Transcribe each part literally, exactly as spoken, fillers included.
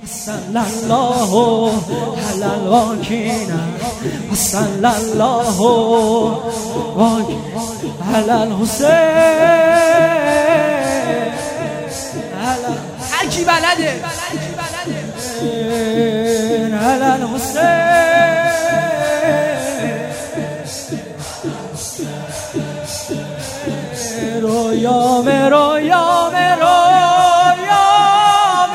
صلی الله علی الواکین صلی الله علی الحسین. هر کی بلده علی الحسین. رویام رویام رویام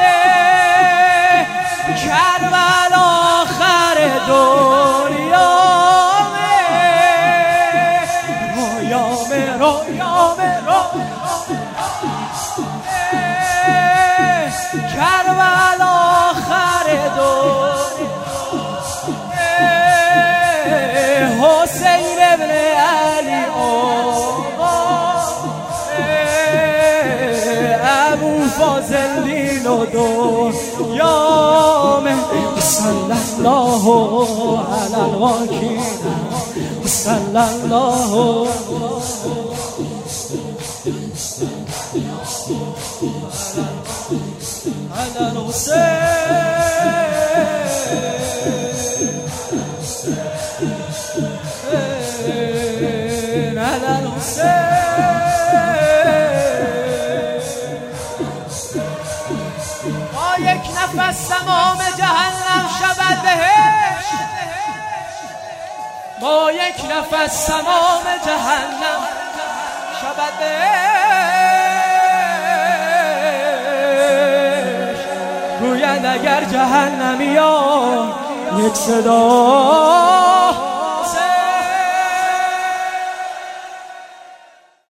کربل آخر دنیام. رویام رویام رویام کربل آخر دنیام. حسین ابن علی فاضل دین و دویام. صلی الله علی الواکین صلی الله علی الحسین علی الحسین. یک نفس تمام جهنم شود بهشت، با یک نفس تمام جهنم شود بهشت. گوید اگر جهنمی ها یک صدا